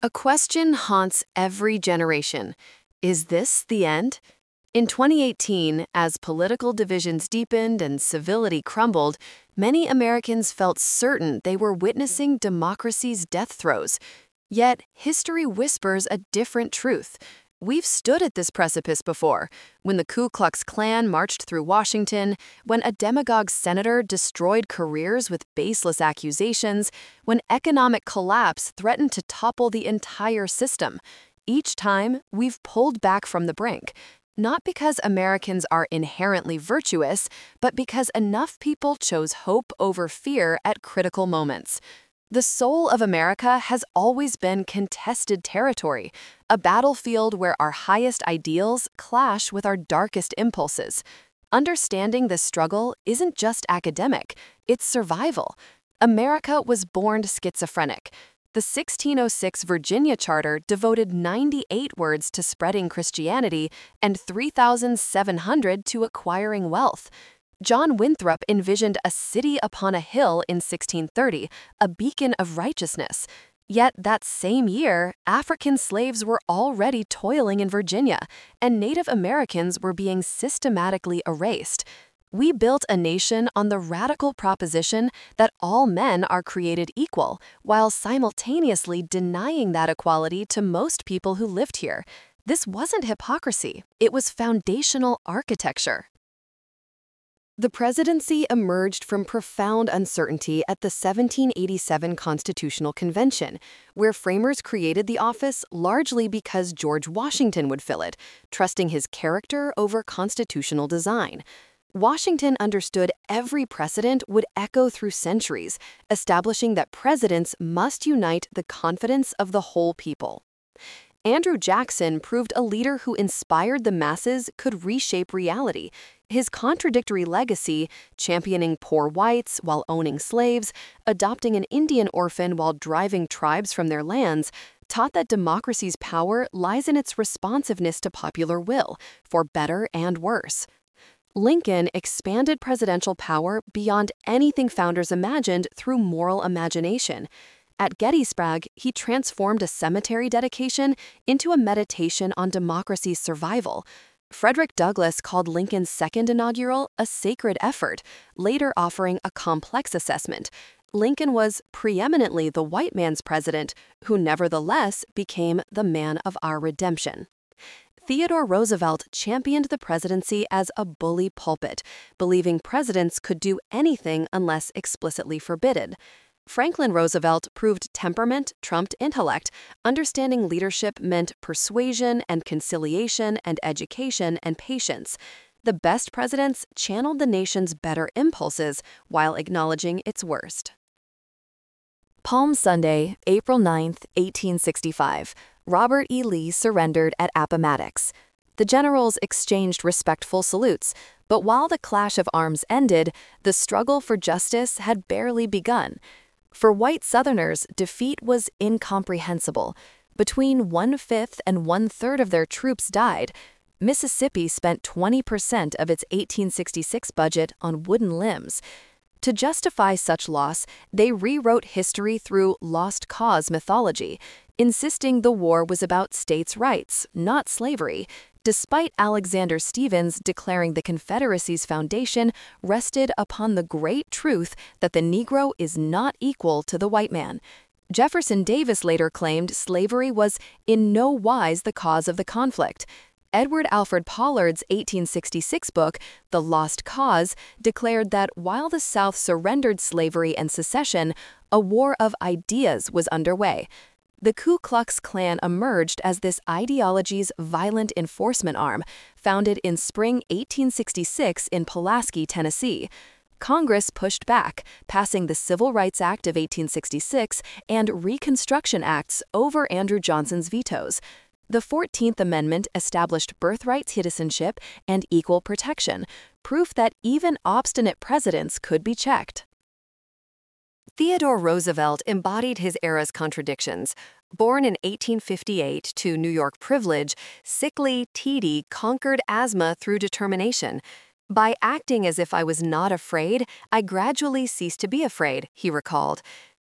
A question haunts every generation. Is this the end? In 2018, as political divisions deepened and civility crumbled, many Americans felt certain they were witnessing democracy's death throes. Yet, history whispers a different truth. We've stood at this precipice before, when the Ku Klux Klan marched through Washington, when a demagogue senator destroyed careers with baseless accusations, when economic collapse threatened to topple the entire system. Each time, we've pulled back from the brink. Not because Americans are inherently virtuous, but because enough people chose hope over fear at critical moments. The soul of America has always been contested territory, a battlefield where our highest ideals clash with our darkest impulses. Understanding this struggle isn't just academic, it's survival. America was born schizophrenic. The 1606 Virginia Charter devoted 98 words to spreading Christianity and 3,700 to acquiring wealth. John Winthrop envisioned a city upon a hill in 1630, a beacon of righteousness. Yet that same year, African slaves were already toiling in Virginia, and Native Americans were being systematically erased. We built a nation on the radical proposition that all men are created equal, while simultaneously denying that equality to most people who lived here. This wasn't hypocrisy, it was foundational architecture. The presidency emerged from profound uncertainty at the 1787 Constitutional Convention, where framers created the office largely because George Washington would fill it, trusting his character over constitutional design. Washington understood every precedent would echo through centuries, establishing that presidents must unite the confidence of the whole people. Andrew Jackson proved a leader who inspired the masses could reshape reality. His contradictory legacy, championing poor whites while owning slaves, adopting an Indian orphan while driving tribes from their lands, taught that democracy's power lies in its responsiveness to popular will, for better and worse. Lincoln expanded presidential power beyond anything founders imagined through moral imagination. At Gettysburg, he transformed a cemetery dedication into a meditation on democracy's survival. Frederick Douglass called Lincoln's second inaugural a sacred effort, later offering a complex assessment. Lincoln was preeminently the white man's president, who nevertheless became the man of our redemption. Theodore Roosevelt championed the presidency as a bully pulpit, believing presidents could do anything unless explicitly forbidden. Franklin Roosevelt proved temperament trumped intellect, understanding leadership meant persuasion and conciliation and education and patience. The best presidents channeled the nation's better impulses while acknowledging its worst. Palm Sunday, April 9, 1865. Robert E. Lee surrendered at Appomattox. The generals exchanged respectful salutes, but while the clash of arms ended, the struggle for justice had barely begun. For white Southerners, defeat was incomprehensible. Between 1/5 and 1/3 of their troops died. Mississippi spent 20% of its 1866 budget on wooden limbs. To justify such loss, they rewrote history through lost cause mythology, insisting the war was about states' rights, not slavery, despite Alexander Stephens declaring the Confederacy's foundation rested upon the great truth that the Negro is not equal to the white man. Jefferson Davis later claimed slavery was in no wise the cause of the conflict. Edward Alfred Pollard's 1866 book, The Lost Cause, declared that while the South surrendered slavery and secession, a war of ideas was underway. The Ku Klux Klan emerged as this ideology's violent enforcement arm, founded in spring 1866 in Pulaski, Tennessee. Congress pushed back, passing the Civil Rights Act of 1866 and Reconstruction Acts over Andrew Johnson's vetoes. The 14th Amendment established birthright citizenship and equal protection, proof that even obstinate presidents could be checked. Theodore Roosevelt embodied his era's contradictions. Born in 1858 to New York privilege, sickly T.D. conquered asthma through determination. By acting as if I was not afraid, I gradually ceased to be afraid, he recalled.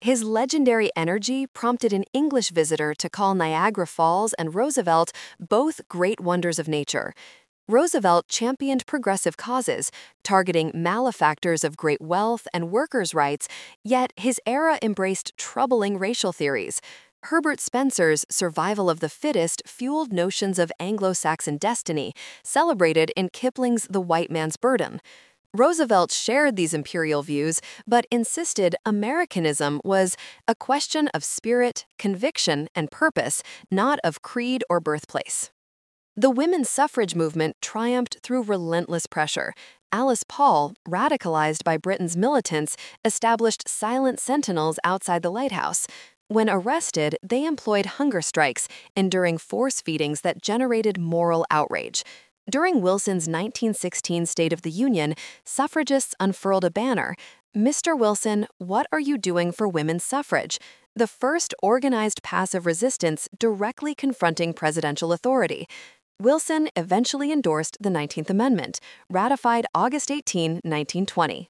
His legendary energy prompted an English visitor to call Niagara Falls and Roosevelt both great wonders of nature. Roosevelt championed progressive causes, targeting malefactors of great wealth and workers' rights, yet his era embraced troubling racial theories. Herbert Spencer's survival of the fittest fueled notions of Anglo-Saxon destiny, celebrated in Kipling's The White Man's Burden. Roosevelt shared these imperial views, but insisted Americanism was a question of spirit, conviction, and purpose, not of creed or birthplace. The women's suffrage movement triumphed through relentless pressure. Alice Paul, radicalized by Britain's militants, established silent sentinels outside the lighthouse. When arrested, they employed hunger strikes, enduring force feedings that generated moral outrage. During Wilson's 1916 State of the Union, suffragists unfurled a banner, "Mr. Wilson, what are you doing for women's suffrage?" The first organized passive resistance directly confronting presidential authority. Wilson eventually endorsed the 19th Amendment, ratified August 18, 1920.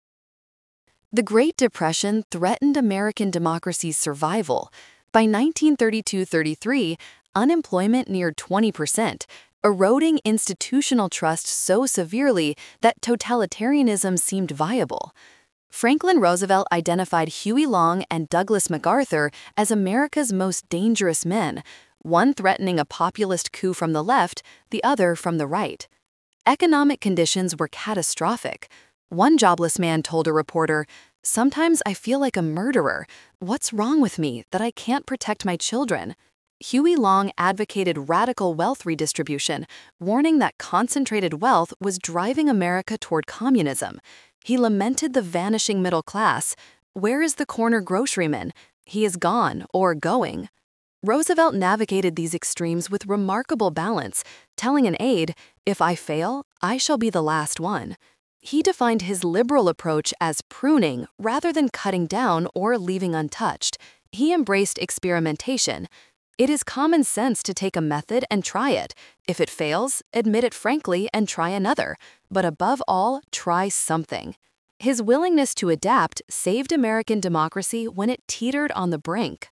The Great Depression threatened American democracy's survival. By 1932-33, unemployment neared 20%, eroding institutional trust so severely that totalitarianism seemed viable. Franklin Roosevelt identified Huey Long and Douglas MacArthur as America's most dangerous men, one threatening a populist coup from the left, the other from the right. Economic conditions were catastrophic. One jobless man told a reporter, "Sometimes I feel like a murderer. What's wrong with me that I can't protect my children?" Huey Long advocated radical wealth redistribution, warning that concentrated wealth was driving America toward communism. He lamented the vanishing middle class. "Where is the corner groceryman? He is gone or going." Roosevelt navigated these extremes with remarkable balance, telling an aide, "If I fail, I shall be the last one." He defined his liberal approach as pruning rather than cutting down or leaving untouched. He embraced experimentation. It is common sense to take a method and try it. If it fails, admit it frankly and try another. But above all, try something. His willingness to adapt saved American democracy when it teetered on the brink.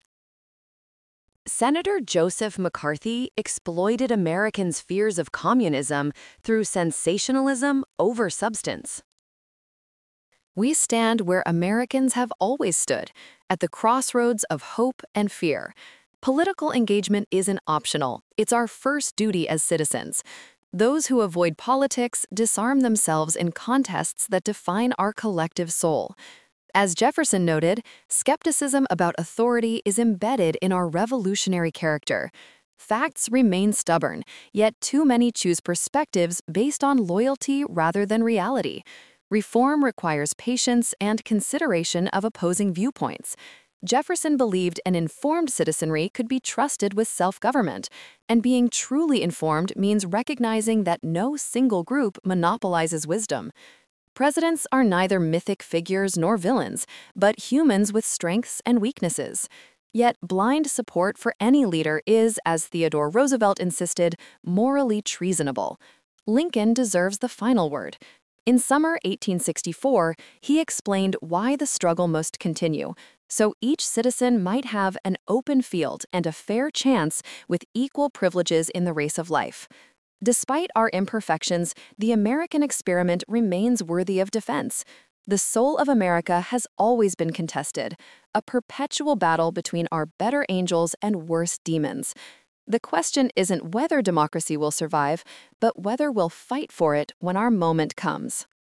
Senator Joseph McCarthy exploited Americans' fears of communism through sensationalism over substance. We stand where Americans have always stood, at the crossroads of hope and fear. Political engagement isn't optional, it's our first duty as citizens. Those who avoid politics disarm themselves in contests that define our collective soul. As Jefferson noted, skepticism about authority is embedded in our revolutionary character. Facts remain stubborn, yet too many choose perspectives based on loyalty rather than reality. Reform requires patience and consideration of opposing viewpoints. Jefferson believed an informed citizenry could be trusted with self-government, and being truly informed means recognizing that no single group monopolizes wisdom. Presidents are neither mythic figures nor villains, but humans with strengths and weaknesses. Yet blind support for any leader is, as Theodore Roosevelt insisted, morally treasonable. Lincoln deserves the final word. In summer 1864, he explained why the struggle must continue, so each citizen might have an open field and a fair chance with equal privileges in the race of life. Despite our imperfections, the American experiment remains worthy of defense. The soul of America has always been contested, a perpetual battle between our better angels and worse demons. The question isn't whether democracy will survive, but whether we'll fight for it when our moment comes.